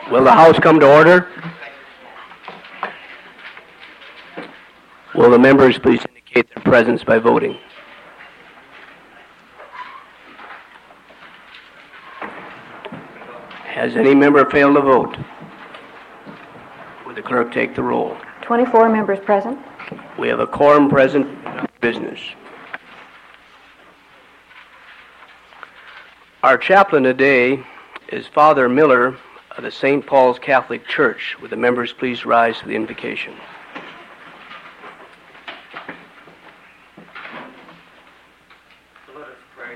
Will the House come to order? Will the members please indicate their presence by voting? Has any member failed to vote? Would the clerk take the roll? 24 members present. We have a quorum present. Business. Our chaplain today is Father Miller of the St. Paul's Catholic Church. Would the members please rise for the invocation? Let us pray.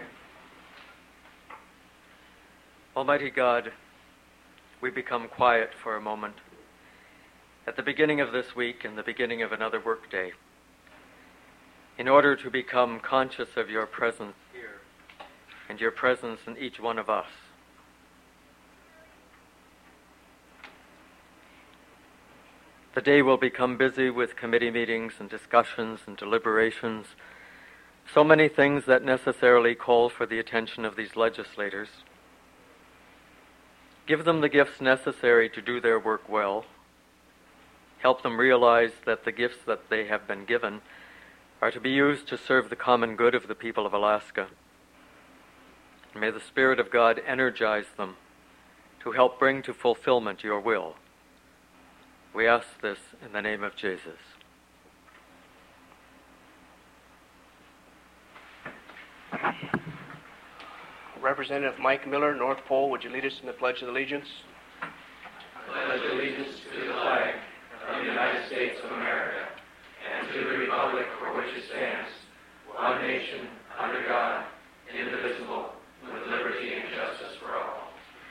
Almighty God, we become quiet for a moment at the beginning of this week and the beginning of another workday, in order to become conscious of your presence here and your presence in each one of us. The day will become busy with committee meetings and discussions and deliberations, so many things that necessarily call for the attention of these legislators. Give them the gifts necessary to do their work well. Help them realize that the gifts that they have been given are to be used to serve the common good of the people of Alaska. May the Spirit of God energize them to help bring to fulfillment your will. We ask this in the name of Jesus. Representative Mike Miller, North Pole, would you lead us in the Pledge of Allegiance? I pledge allegiance to the flag of the United States of America and to the republic for which it stands, one nation, under God, indivisible, with liberty and justice for all.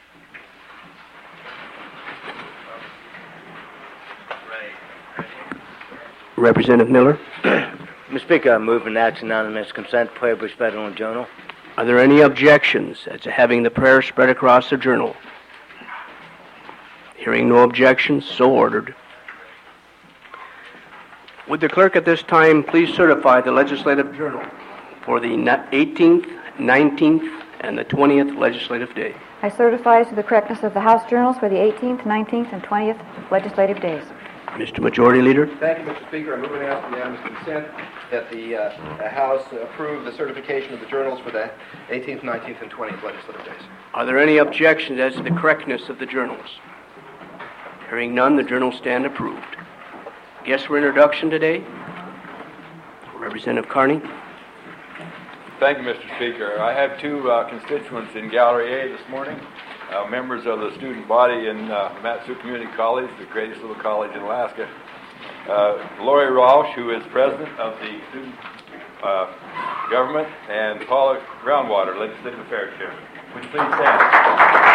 Representative Miller. Mr. Speaker, I move an action unanimous consent, Pueblos Federal Journal. Are there any objections as to having the prayer spread across the journal? Hearing no objections, so ordered. Would the clerk at this time please certify the legislative journal for the 18th, 19th, and the 20th legislative day? I certify to the correctness of the House journals for the 18th, 19th, and 20th legislative days. Mr. Majority Leader. Thank you, Mr. Speaker. I move and ask unanimous consent that the House approve the certification of the journals for the 18th, 19th, and 20th legislative days. Are there any objections as to the correctness of the journals? Hearing none, the journals stand approved. Guests for introduction today. Representative Carney. Thank you, Mr. Speaker. I have two constituents in Gallery A this morning, members of the student body in Mat-Su Community College, the greatest little college in Alaska. Lori Rausch, who is president of the student government, and Paula Groundwater, legislative affairs chair. Would you please stand?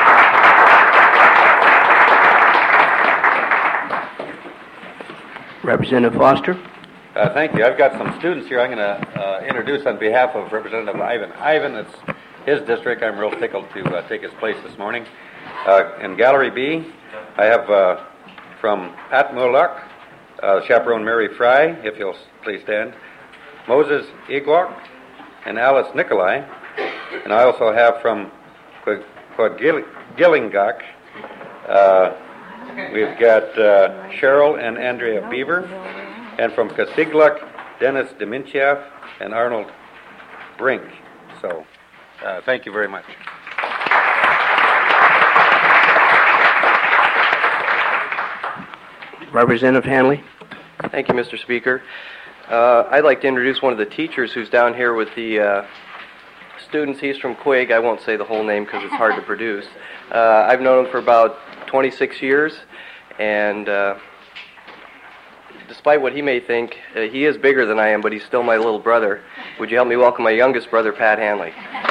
Representative Foster. Thank you. I've got some students here I'm going to introduce on behalf of Representative Ivan. Ivan, it's his district. I'm real tickled to take his place this morning. In Gallery B, I have from Pat Mullock, Chaperone Mary Fry, if you'll please stand, Moses Igwok, and Alice Nikolai. And I also have from Quagillingok, we've got Cheryl and Andrea Beaver, and from Kasigluk, Dennis Demintiev and Arnold Brink. So, thank you very much. Representative Hanley. Thank you, Mr. Speaker. I'd like to introduce one of the teachers who's down here with the students. He's from Quig. I won't say the whole name because it's hard to produce. I've known him for about 26 years, and despite what he may think, he is bigger than I am, but he's still my little brother. Would you help me welcome my youngest brother, Pat Hanley?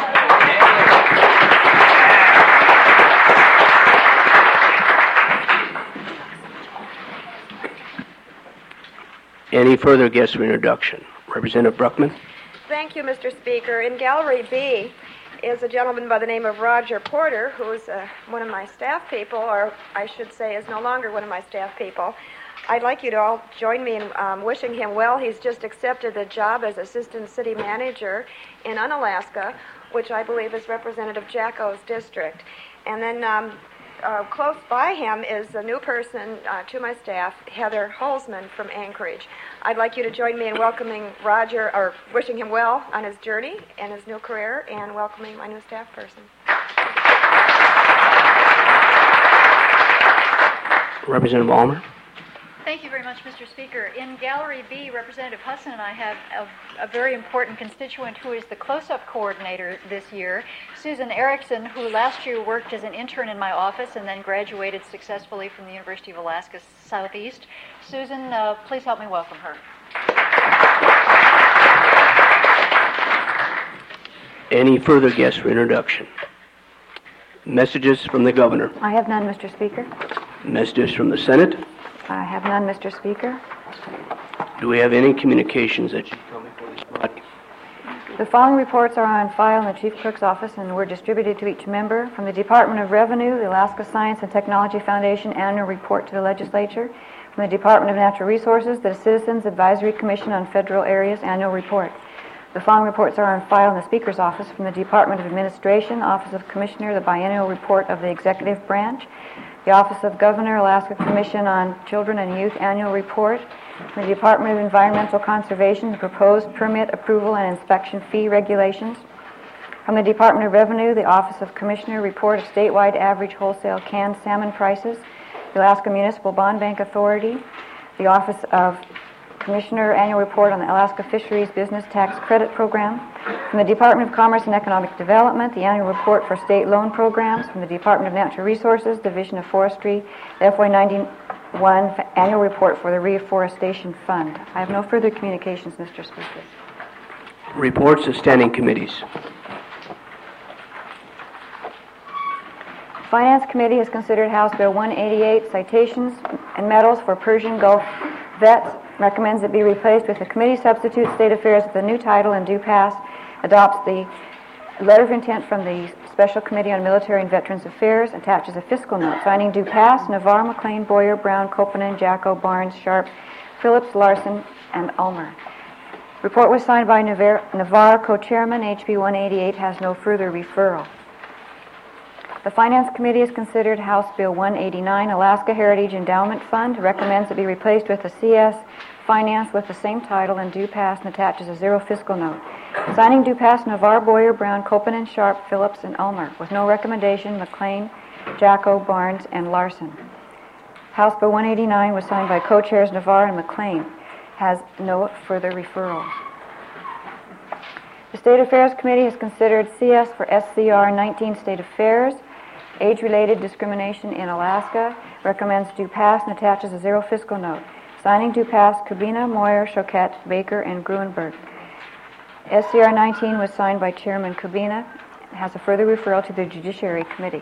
Any further guest introduction? Representative Bruckman. Thank you, Mr. Speaker. In Gallery B is a gentleman by the name of Roger Porter, who's one of my staff people, or I should say is no longer one of my staff people. I'd like you to all join me in wishing him well. He's just accepted a job as Assistant City Manager in Unalaska, which I believe is Representative Jacko's district. And then close by him is a new person to my staff, Heather Holzman from Anchorage. I'd like you to join me in welcoming Roger, or wishing him well on his journey and his new career, and welcoming my new staff person. Representative Almer. Thank you very much, Mr. Speaker. In Gallery B, Representative Hudson and I have a very important constituent who is the close-up coordinator this year, Susan Erickson, who last year worked as an intern in my office and then graduated successfully from the University of Alaska Southeast. Susan, please help me welcome her. Any further guests for introduction? Messages from the governor. I have none, Mr. Speaker. Messages from the Senate. I have none, Mr. Speaker. Do we have any communications that should come before this body? The following reports are on file in the Chief Clerk's office and were distributed to each member. From the Department of Revenue, the Alaska Science and Technology Foundation Annual Report to the Legislature. From the Department of Natural Resources, the Citizens Advisory Commission on Federal Areas Annual Report. The following reports are on file in the Speaker's office. From the Department of Administration, Office of Commissioner, the Biennial Report of the Executive Branch. The Office of Governor, Alaska Commission on Children and Youth Annual Report. From the Department of Environmental Conservation, the proposed permit approval and inspection fee regulations. From the Department of Revenue, the Office of Commissioner report of statewide average wholesale canned salmon prices. The Alaska Municipal Bond Bank Authority. The Office of Commissioner Annual Report on the Alaska Fisheries Business Tax Credit Program. From the Department of Commerce and Economic Development, the Annual Report for State Loan Programs. From the Department of Natural Resources, Division of Forestry, the FY91 Annual Report for the Reforestation Fund. I have no further communications, Mr. Speaker. Reports of standing committees. Finance Committee has considered House Bill 188, Citations and Medals for Persian Gulf Vets. Recommends it be replaced with a committee substitute. State Affairs with a new title and do pass. Adopts the letter of intent from the Special Committee on Military and Veterans Affairs. Attaches a fiscal note. Signing do pass. Navarre, McLean, Boyer, Brown, Koponen, Jacko, Barnes, Sharp, Phillips, Larson, and Ulmer. Report was signed by Navarre, co-chairman. HB 188 has no further referral. The Finance Committee has considered House Bill 189, Alaska Heritage Endowment Fund. Recommends it be replaced with a CS Finance with the same title and do pass, and attaches a zero fiscal note. Signing do pass Navarre, Boyer, Brown, Koponen, Sharp, Phillips, and Ulmer. With no recommendation, McLean, Jacko, Barnes, and Larson. House Bill 189 was signed by co-chairs Navarre and McLean. Has no further referral. The State Affairs Committee has considered CS for SCR 19 State Affairs, Age-Related Discrimination in Alaska. Recommends do pass and attaches a zero fiscal note. Signing do pass Kubina, Moyer, Choquette, Baker, and Gruenberg. SCR 19 was signed by Chairman Kubina. It has a further referral to the Judiciary Committee.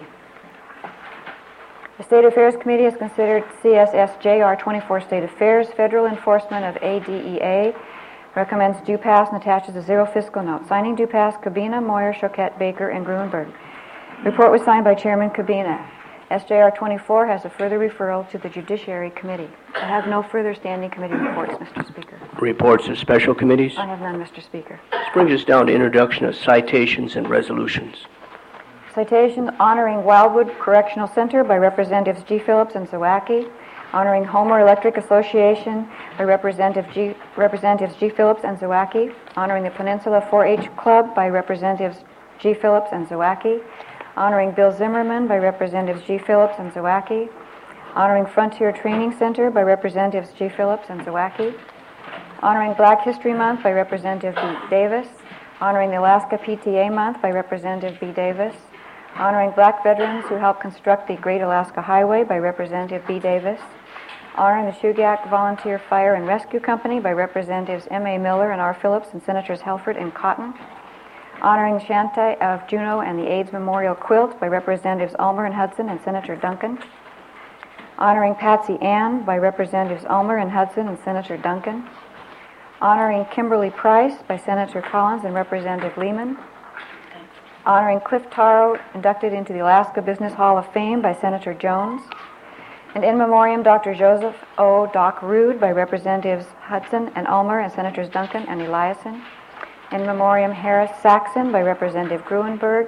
The State Affairs Committee has considered CSSJR 24 State Affairs, Federal Enforcement of ADEA. Recommends do pass and attaches a zero fiscal note. Signing do pass Kubina, Moyer, Choquette, Baker, and Gruenberg. Report was signed by Chairman Kubina. SJR 24 has a further referral to the Judiciary Committee. I have no further standing committee reports, Mr. Speaker. Reports of special committees. I have none, Mr. Speaker. This brings us down to introduction of citations and resolutions. Citation honoring Wildwood Correctional Center by Representatives G. Phillips and Zawacki. Honoring Homer Electric Association by Representatives G. Phillips and Zawacki. Honoring the Peninsula 4-H Club by Representatives G. Phillips and Zawacki. Honoring Bill Zimmerman by Representatives G. Phillips and Zawacki. Honoring Frontier Training Center by Representatives G. Phillips and Zawacki. Honoring Black History Month by Representative B. Davis. Honoring the Alaska PTA Month by Representative B. Davis. Honoring Black veterans who helped construct the Great Alaska Highway by Representative B. Davis. Honoring the Shugak Volunteer Fire and Rescue Company by Representatives M.A. Miller and R. Phillips and Senators Helfert and Cotton. Honoring Shantai of Juneau and the AIDS Memorial Quilt by Representatives Ulmer and Hudson and Senator Duncan. Honoring Patsy Ann by Representatives Ulmer and Hudson and Senator Duncan. Honoring Kimberly Price by Senator Collins and Representative Lehman. Honoring Cliff Taro, inducted into the Alaska Business Hall of Fame by Senator Jones. And in memoriam, Dr. Joseph O. Doc Rude by Representatives Hudson and Ulmer and Senators Duncan and Eliason. In memoriam, Harris Saxon by Representative Gruenberg.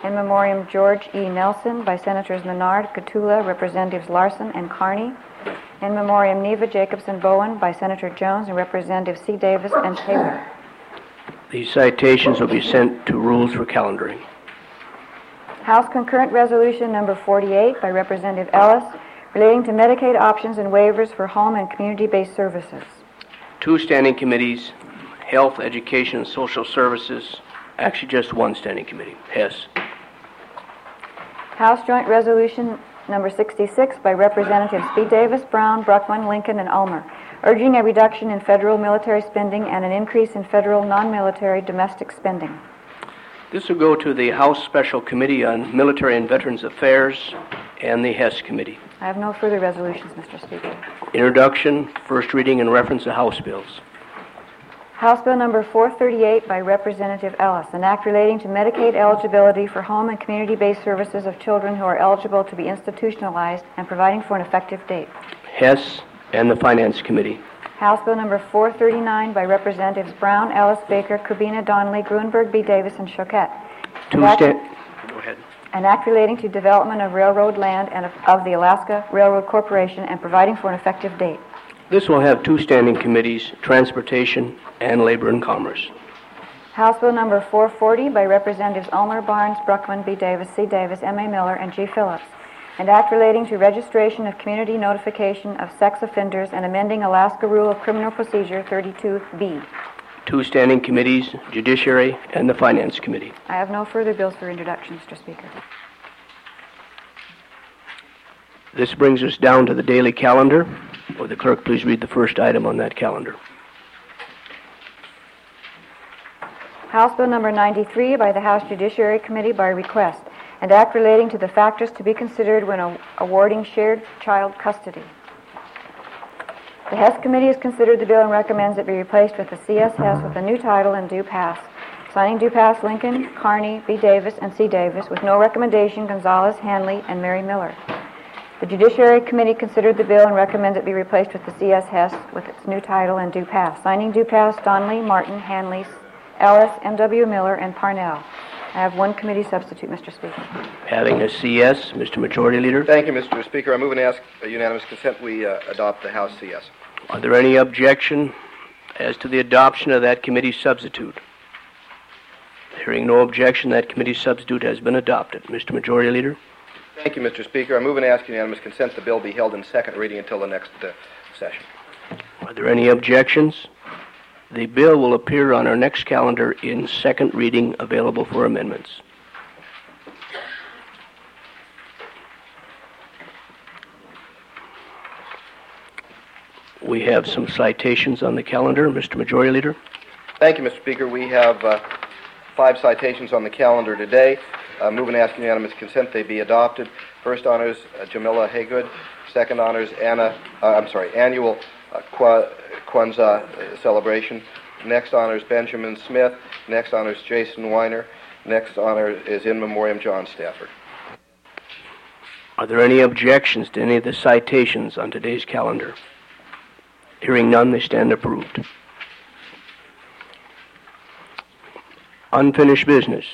In memoriam George E. Nelson by Senators Menard, Cotula, Representatives Larson and Carney. In memoriam Neva Jacobson Bowen by Senator Jones and Representatives C. Davis and Taylor. These citations will be sent to Rules for calendaring. House Concurrent Resolution Number 48 by Representative Ellis relating to Medicaid options and waivers for home and community-based services. 2 standing committees, Health, Education, and Social Services. Actually, just 1 standing committee, Hess. House Joint Resolution Number 66 by Representatives B. Davis, Brown, Bruckman, Lincoln, and Ulmer, urging a reduction in federal military spending and an increase in federal non-military domestic spending. This will go to the House Special Committee on Military and Veterans Affairs and the Hess Committee. I have no further resolutions, Mr. Speaker. Introduction, first reading, and reference to House bills. House Bill Number 438 by Representative Ellis, an act relating to Medicaid eligibility for home and community-based services of children who are eligible to be institutionalized and providing for an effective date. Hess and the Finance Committee. House Bill Number 439 by Representatives Brown, Ellis, Baker, Kubina, Donnelly, Gruenberg, B. Davis, and Choquette. Go ahead. An act relating to development of railroad land and of the Alaska Railroad Corporation and providing for an effective date. This will have 2 standing committees, Transportation and Labor and Commerce. House Bill Number 440 by Representatives Ulmer, Barnes, Bruckman, B. Davis, C. Davis, M.A. Miller, and G. Phillips. An act relating to registration of community notification of sex offenders and amending Alaska Rule of Criminal Procedure 32B. 2 standing committees, Judiciary and the Finance Committee. I have no further bills for introduction, Mr. Speaker. This brings us down to the daily calendar. Will the clerk please read the first item on that calendar? House Bill Number 93 by the House Judiciary Committee by request. An act relating to the factors to be considered when awarding shared child custody. The Hess Committee has considered the bill and recommends it be replaced with the C.S. Hess with a new title and due pass. Signing due pass Lincoln, Carney, B. Davis, and C. Davis, with no recommendation Gonzalez, Hanley, and Mary Miller. The Judiciary Committee considered the bill and recommends it be replaced with the C.S. Hess with its new title and due pass. Signing due pass Donnelly, Martin, Hanley, Ellis, M.W. Miller, and Parnell. I have 1 committee substitute, Mr. Speaker. Having a CS, Mr. Majority Leader. Thank you, Mr. Speaker. I move and ask unanimous consent we adopt the House CS. Are there any objection as to the adoption of that committee substitute? Hearing no objection, that committee substitute has been adopted. Mr. Majority Leader. Thank you, Mr. Speaker. I move and ask unanimous consent the bill be held in second reading until the next session. Are there any objections? The bill will appear on our next calendar in second reading, available for amendments. We have some citations on the calendar. Mr. Majority Leader. Thank you, Mr. Speaker. We have 5 citations on the calendar today. Move and ask unanimous consent they be adopted. First honors Jamila Haygood. Second honors annual Kwanzaa celebration. Next honors Benjamin Smith. Next honors Jason Weiner. Next honor is in memoriam John Stafford. Are there any objections to any of the citations on today's calendar? Hearing none, they stand approved. Unfinished business.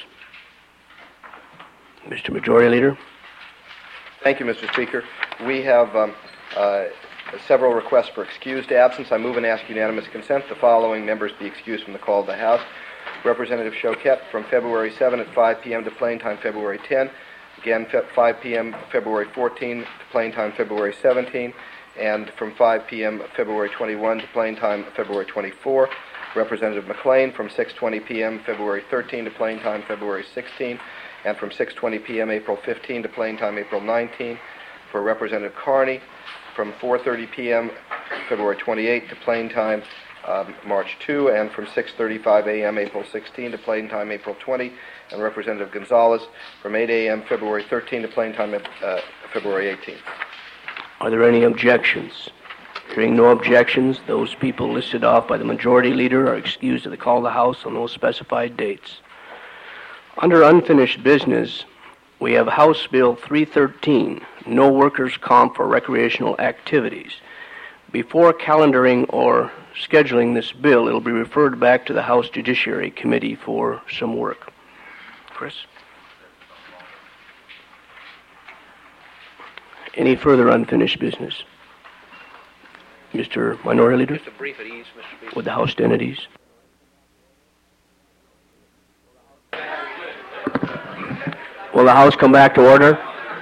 Mr. Majority Leader. Thank you, Mr. Speaker. We have several requests for excused absence. I move and ask unanimous consent the following members be excused from the call of the House. Representative Choquette from February 7 at 5 p.m. to plain time February 10. Again, 5 p.m. February 14 to plain time February 17. And from 5 p.m. February 21 to plain time February 24. Representative McLean from 6:20 p.m. February 13 to plain time February 16. And from 6:20 p.m. April 15 to plain time April 19. For Representative Carney, from 4:30 p.m. February 28 to plain time March 2, and from 6:35 a.m. April 16 to plain time April 20, and Representative Gonzalez from 8 a.m. February 13 to plain time February 18. Are there any objections? Hearing no objections, those people listed off by the Majority Leader are excused to the call of the House on those specified dates. Under unfinished business, we have House Bill 313, No Workers' Comp for Recreational Activities. Before calendaring or scheduling this bill, it will be referred back to the House Judiciary Committee for some work. Chris? Any further unfinished business? Mr. Minority Leader? Just a brief at ease, Mr. Speaker. With the House entities. Will the House come back to order?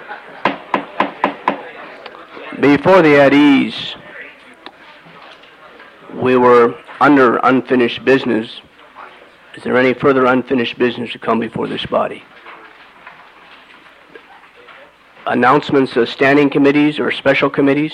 Before the at ease, we were under unfinished business. Is there any further unfinished business to come before this body? Announcements of standing committees or special committees?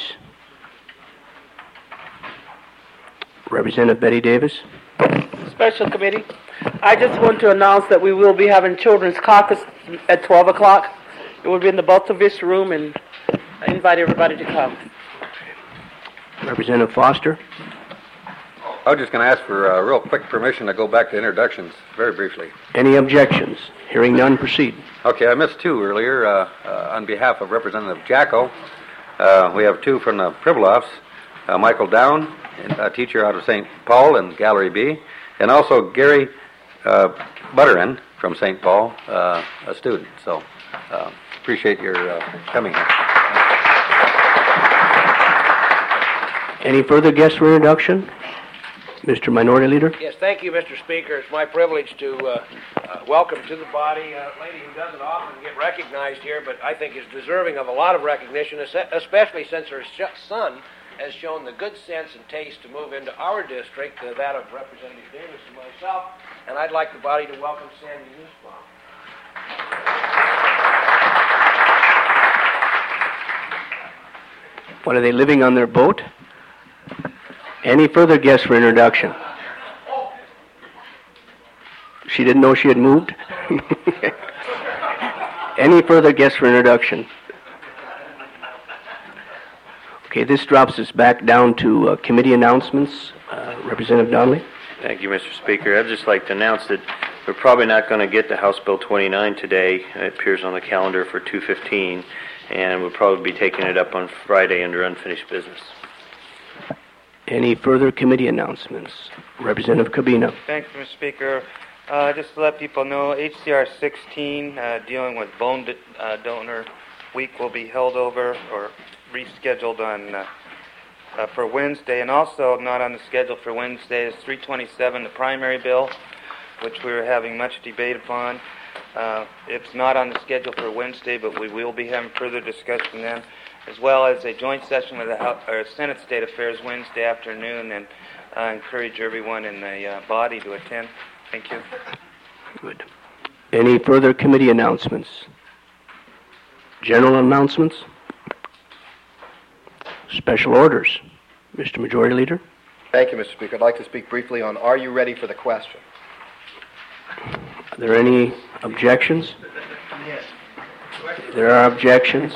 Representative Betty Davis. Special committee. I just want to announce that we will be having Children's Caucus at 12 o'clock. It will be in the Baltovich room, and I invite everybody to come. Representative Foster. I was just going to ask for real quick permission to go back to introductions, very briefly. Any objections? Hearing none, proceed. Okay, I missed two earlier. On behalf of Representative Jacko, we have two from the Pribilofs, Michael Down, a teacher out of St. Paul in Gallery B, and also Gary Butterin from St. Paul, a student. So appreciate your coming here. Any further guests for introduction? Mr. Minority Leader? Yes, thank you, Mr. Speaker. It's my privilege to welcome to the body a lady who doesn't often get recognized here, but I think is deserving of a lot of recognition, especially since her son has shown the good sense and taste to move into our district, that of Representative Davis and myself, and I'd like the body to welcome Sandy Nussbaum. What, are they living on their boat? Any further guests for introduction? She didn't know she had moved? Any further guests for introduction? Okay, this drops us back down to committee announcements. Representative Donnelly. Thank you, Mr. Speaker. I'd just like to announce that we're probably not going to get to House Bill 29 today. It appears on the calendar for 2:15, and we'll probably be taking it up on Friday under unfinished business. Any further committee announcements? Representative Cabina. Thanks, Mr. Speaker. Just to let people know, HCR 16, dealing with bone donor week, will be held over or rescheduled on for Wednesday, and also not on the schedule for Wednesday is 327, the primary bill, which we were having much debate upon. It's not on the schedule for Wednesday, but we will be having further discussion then, as well as a joint session with the House, or Senate State Affairs Wednesday afternoon, and I encourage everyone in the body to attend. Thank you. Good. Any further committee announcements? General announcements? Special orders. Mr. Majority Leader. Thank you, Mr. Speaker. I'd like to speak briefly on Are You Ready for the Question? Are there any objections? Yes. There are objections.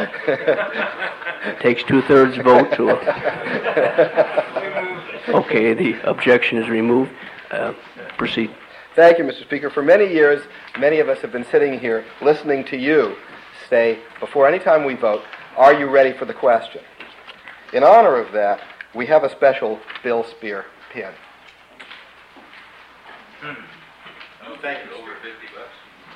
It takes 2/3 vote to... Okay, the objection is removed. Proceed. Thank you, Mr. Speaker. For many years, many of us have been sitting here listening to you say, before any time we vote, are you ready for the question? In honor of that, we have a special Bill Spear pin. Oh, thank you. Over $50.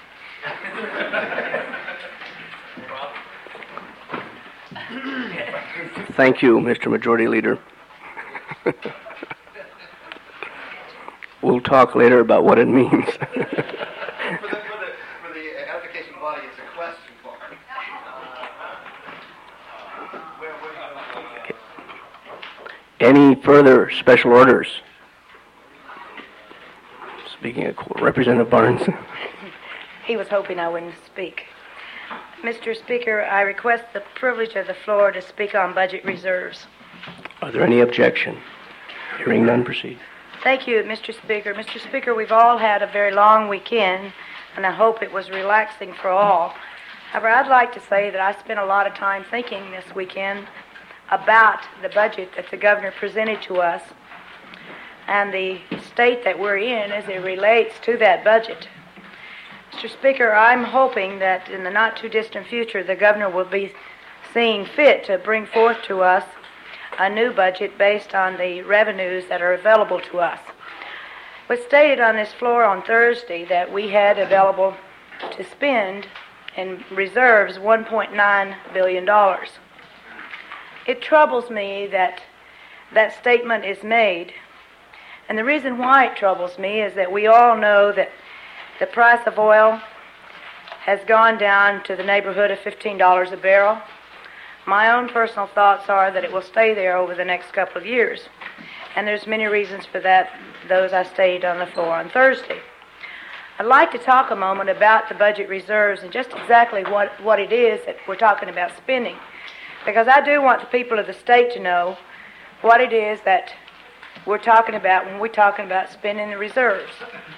Thank you, Mr. Majority Leader. We'll talk later about what it means. For the edification body, it's a question part. Any further special orders? Speaking of Representative Barnes. He was hoping I wouldn't speak. Mr. Speaker, I request the privilege of the floor to speak on budget reserves. Are there any objection? Hearing none, proceed. Thank you, Mr. Speaker. Mr. Speaker, we've all had a very long weekend, and I hope it was relaxing for all. However, I'd like to say that I spent a lot of time thinking this weekend about the budget that the governor presented to us and the state that we're in as it relates to that budget. Mr. Speaker, I'm hoping that in the not-too-distant future, the governor will be seeing fit to bring forth to us a new budget based on the revenues that are available to us. It was stated on this floor on Thursday that we had available to spend in reserves $1.9 billion. it troubles me that that statement is made. And the reason why it troubles me is that we all know that the price of oil has gone down to the neighborhood of $15 a barrel. My own personal thoughts are that it will stay there over the next couple of years. And there's many reasons for that, those I stated on the floor on Thursday. I'd like to talk a moment about the budget reserves and just exactly what it is that we're talking about spending. Because I do want the people of the state to know what it is that we're talking about when we're talking about spending the reserves.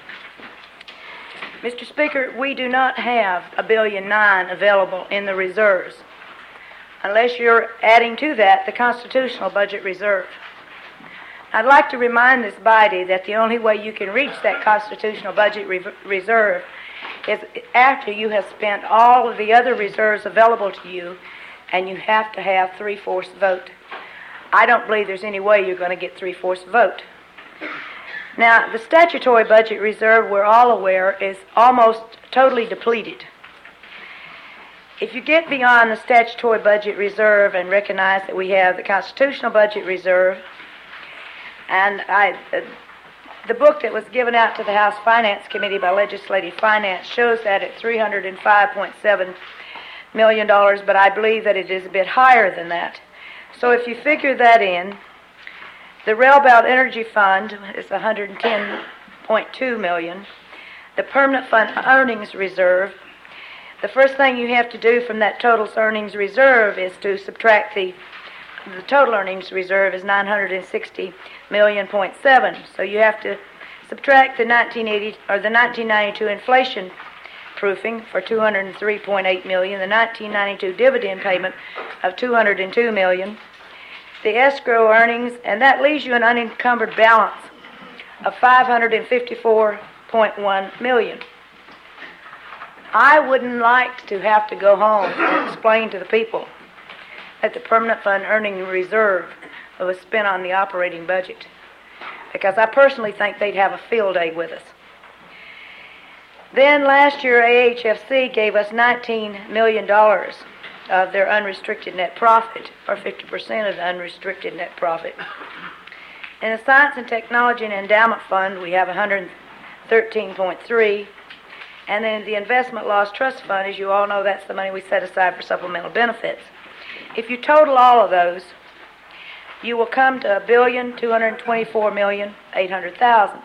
Mr. Speaker, we do not have $1.9 billion available in the reserves, unless you're adding to that the constitutional budget reserve. I'd like to remind this body that the only way you can reach that constitutional budget reserve is after you have spent all of the other reserves available to you, and you have to have 3/4 vote. I don't believe there's any way you're going to get 3/4 vote. Now, the statutory budget reserve, we're all aware, is almost totally depleted. If you get beyond the statutory budget reserve and recognize that we have the constitutional budget reserve, and the book that was given out to the House Finance Committee by Legislative Finance shows that at $305.7 million, but I believe that it is a bit higher than that. So if you figure that in, the Railbelt Energy Fund is $110.2 million. The Permanent Fund Earnings Reserve, the first thing you have to do from that total earnings reserve is to subtract the total earnings reserve is $960.7 million. So you have to subtract the 1992 inflation proofing for $203.8 million, the 1992 dividend payment of $202 million, the escrow earnings, and that leaves you an unencumbered balance of $554.1 million. I wouldn't like to have to go home and explain to the people that the Permanent Fund Earning Reserve was spent on the operating budget, because I personally think they'd have a field day with us. Then last year, AHFC gave us $19 million of their unrestricted net profit, or 50% of the unrestricted net profit. In the Science and Technology and Endowment Fund, we have $113.3, and then the Investment Loss Trust Fund, as you all know, that's the money we set aside for supplemental benefits. If you total all of those, you will come to $1,224,800,000.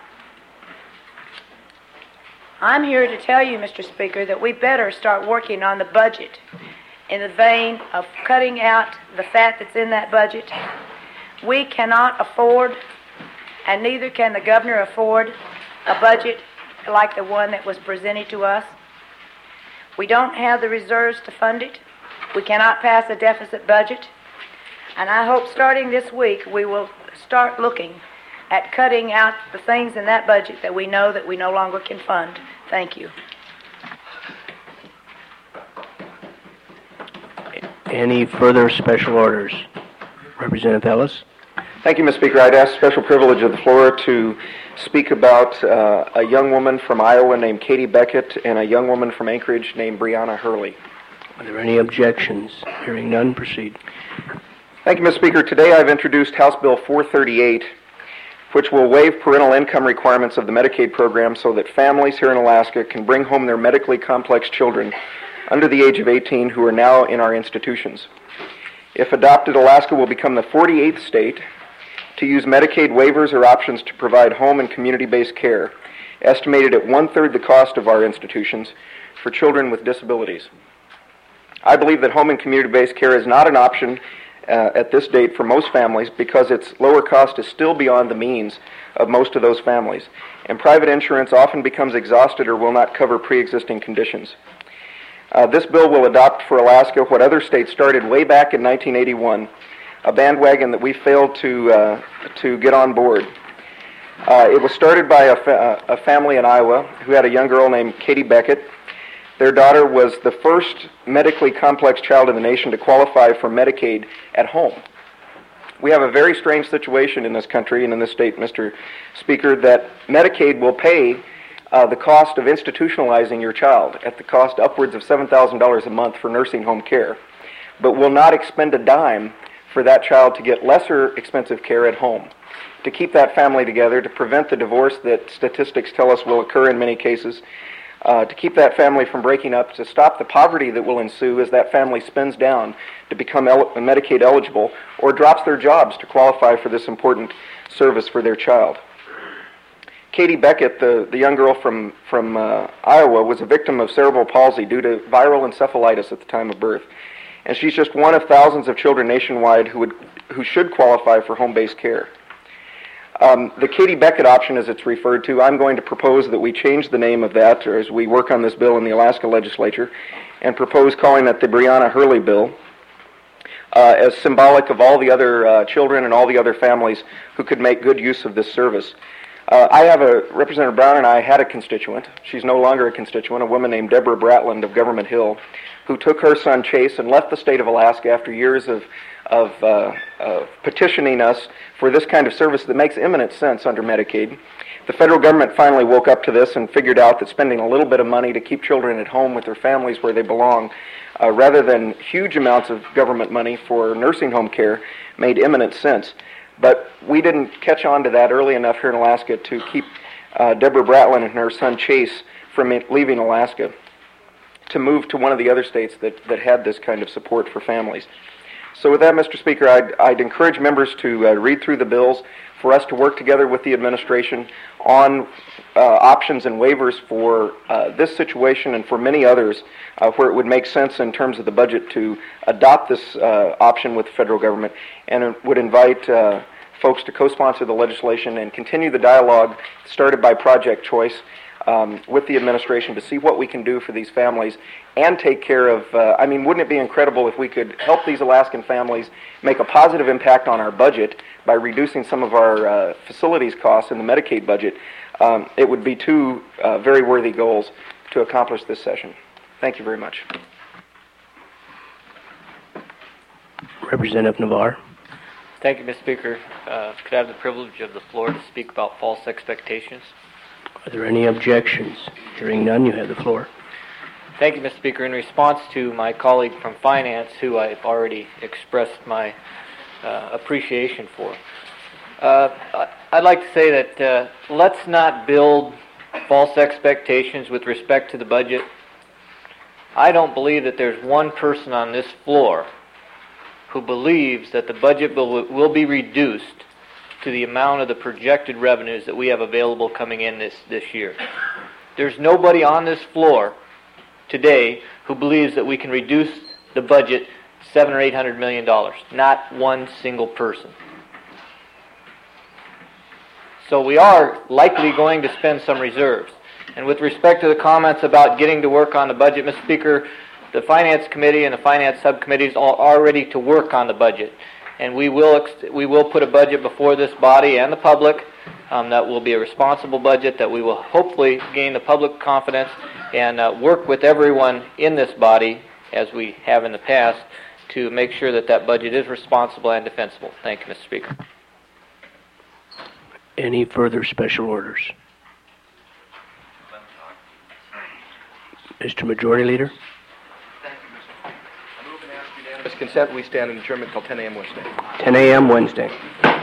I'm here to tell you, Mr. Speaker, that we better start working on the budget in the vein of cutting out the fat that's in that budget. We cannot afford, and neither can the governor afford, a budget like the one that was presented to us. We don't have the reserves to fund it. We cannot pass a deficit budget. And I hope starting this week we will start looking at cutting out the things in that budget that we know that we no longer can fund. Thank you. Any further special orders? Representative Ellis. Thank you, Mr. Speaker. I'd ask special privilege of the floor to speak about a young woman from Iowa named Katie Beckett and a young woman from Anchorage named Brianna Hurley. Are there any objections? Hearing none, proceed. Thank you, Mr. Speaker. Today I've introduced House Bill 438, which will waive parental income requirements of the Medicaid program so that families here in Alaska can bring home their medically complex children under the age of 18 who are now in our institutions. If adopted, Alaska will become the 48th state to use Medicaid waivers or options to provide home and community-based care, estimated at 1/3 the cost of our institutions, for children with disabilities. I believe that home and community-based care is not an option at this date for most families because its lower cost is still beyond the means of most of those families, and private insurance often becomes exhausted or will not cover pre-existing conditions. This bill will adopt for Alaska what other states started way back in 1981, a bandwagon that we failed to get on board. It was started by a family in Iowa who had a young girl named Katie Beckett. Their daughter was the first medically complex child in the nation to qualify for Medicaid at home. We have a very strange situation in this country and in this state, Mr. Speaker, that Medicaid will pay the cost of institutionalizing your child at the cost upwards of $7,000 a month for nursing home care, but will not expend a dime for that child to get lesser expensive care at home, to keep that family together, to prevent the divorce that statistics tell us will occur in many cases, to keep that family from breaking up, to stop the poverty that will ensue as that family spends down to become Medicaid eligible or drops their jobs to qualify for this important service for their child. Katie Beckett, the young girl from Iowa, was a victim of cerebral palsy due to viral encephalitis at the time of birth. And she's just one of thousands of children nationwide who should qualify for home-based care. The Katie Beckett option, as it's referred to, I'm going to propose that we change the name of that, or as we work on this bill in the Alaska legislature, and propose calling it the Brianna Hurley bill, as symbolic of all the other children and all the other families who could make good use of this service. Representative Brown and I had a constituent, she's no longer a constituent, a woman named Deborah Bratland of Government Hill, who took her son Chase and left the state of Alaska after years of petitioning us for this kind of service that makes eminent sense under Medicaid. The federal government finally woke up to this and figured out that spending a little bit of money to keep children at home with their families where they belong, rather than huge amounts of government money for nursing home care, made eminent sense. But we didn't catch on to that early enough here in Alaska to keep Deborah Bratland and her son Chase from leaving Alaska to move to one of the other states that had this kind of support for families. So with that, Mr. Speaker, I'd encourage members to read through the bills, for us to work together with the administration on options and waivers for this situation and for many others where it would make sense in terms of the budget to adopt this option with the federal government, and would invite folks to co-sponsor the legislation and continue the dialogue started by Project Choice with the administration to see what we can do for these families and take care of, wouldn't it be incredible if we could help these Alaskan families make a positive impact on our budget by reducing some of our facilities costs in the Medicaid budget? It would be two very worthy goals to accomplish this session. Thank you very much. Representative Navarre. Thank you, Mr. Speaker. Could I have the privilege of the floor to speak about false expectations? Are there any objections? Hearing none, you have the floor. Thank you, Mr. Speaker. In response to my colleague from Finance, who I've already expressed my appreciation for, I'd like to say that let's not build false expectations with respect to the budget. I don't believe that there's one person on this floor who believes that the budget will be reduced to the amount of the projected revenues that we have available coming in this year. There's nobody on this floor today who believes that we can reduce the budget $700 or $800 million. Not one single person. So we are likely going to spend some reserves. And with respect to the comments about getting to work on the budget, Mr. Speaker, the Finance Committee and the Finance Subcommittees are ready to work on the budget. And we will put a budget before this body and the public that will be a responsible budget, that we will hopefully gain the public confidence and work with everyone in this body, as we have in the past, to make sure that that budget is responsible and defensible. Thank you, Mr. Speaker. Any further special orders? Mr. Majority Leader? With consent, we stand in adjournment until 10 a.m. Wednesday. 10 a.m. Wednesday.